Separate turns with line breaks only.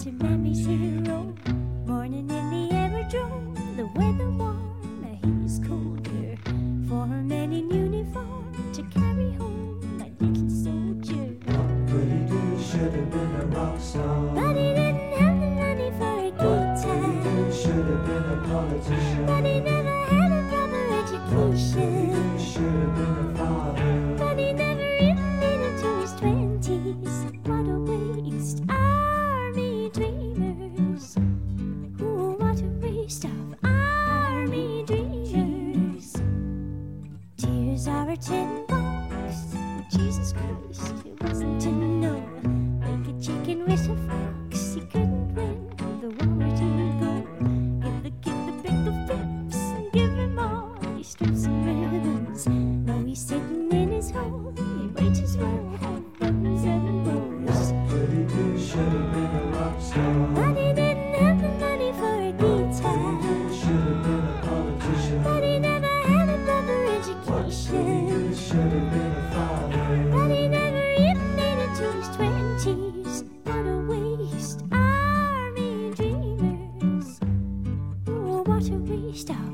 to Mammy's hero. Morning in the aerodrome, the weather warm, he's colder. Foreman in uniform to carry home my little soldier.
But he should have been a rock star.
But he didn't have the money for a guitar.
But he should have been a politician.
But he never had a proper education.
But he should have been a father.
But he never even made it to his 20s. What a waste, army dreamers. Ooh, what a waste of army dreamers. Tears are a tin box. Jesus Christ, it wasn't to know. Make a chicken with a fox. He couldn't win the war to go. Give the kid the pickle flips and give him all his strips and ribbons. Now he's sitting in his hole. He might as well have buttons and bows.
But he should have been a rock star.
But he didn't have the money for a guitar.
He should have been a politician.
But he never had a proper
But
education.
he should have been a father.
But he never even made it to his 20s. What a waste, army dreamers. Oh, what a waste of